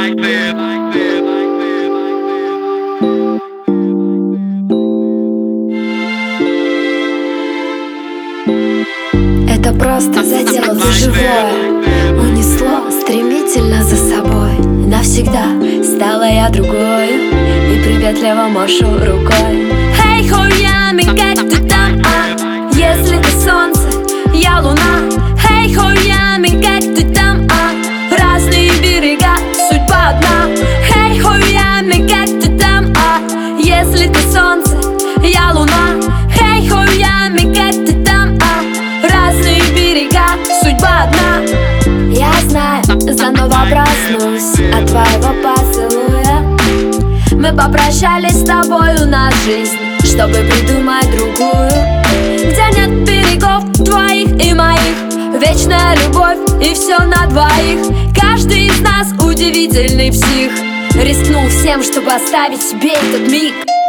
Это просто задело в живое, унесло стремительно за собой. Навсегда стала я другой и приветливо машу рукой. Эй, Хоями, как ты там, а? Если ты солнце, я луна. Эй, Хоями, как ты там, а? Разные берега, судьба одна. Эй, Хоями, как ты там, а? Если ты солнце, я луна. Эй, Хоями, как ты там, а? Разные берега, судьба одна. Я знаю, заново проснусь от твоего поцелуя. Мы попрощались с тобою на жизнь, чтобы придумать другую, где нет берегов твоих и моих. Вечная любовь и все на двоих. Каждый из нас удивительный псих. Рискнул всем, чтобы оставить себе этот миг.